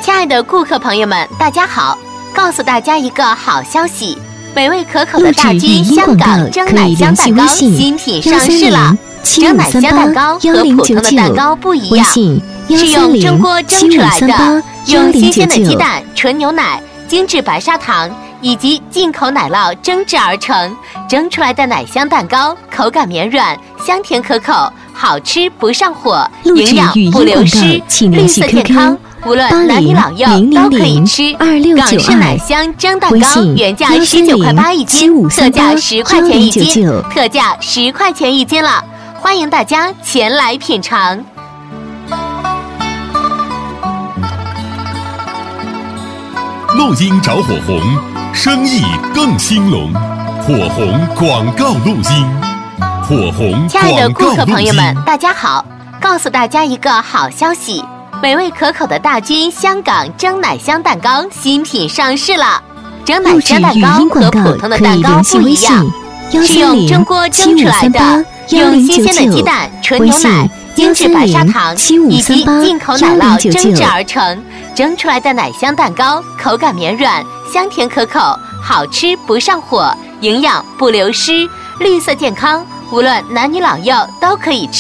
亲爱的顾客朋友们，大家好！告诉大家一个好消息，美味可口的大军香港蒸奶香蛋糕新品上市了。蒸奶香蛋糕和普通的蛋糕不一样，是用蒸锅蒸出来的，用新鲜的鸡蛋、纯牛奶、精致白砂糖以及进口奶酪蒸制而成。蒸出来的奶香蛋糕口感绵软，香甜可口，好吃不上火，营养不流失，绿色健康。无论男女老幼都可以吃。港式奶香蒸蛋糕原价19块8一斤，特价10块钱一斤，特价10块钱一斤了，欢迎大家前来品尝。 录音找火红，生意更兴隆。火红广告录音，火红广告录音。 亲爱的顾客朋友们，大家好！告诉大家一个好消息。美味可口的大军香港蒸奶香蛋糕新品上市了。蒸奶香蛋糕和普通的蛋糕不一样，是用蒸锅蒸出来的，用新鲜的鸡蛋、纯牛奶、精致白砂糖以及进口奶酪蒸制而成。蒸出来的奶香蛋糕口感绵软，香甜可口，好吃不上火，营养不流失，绿色健康，无论男女老幼都可以吃。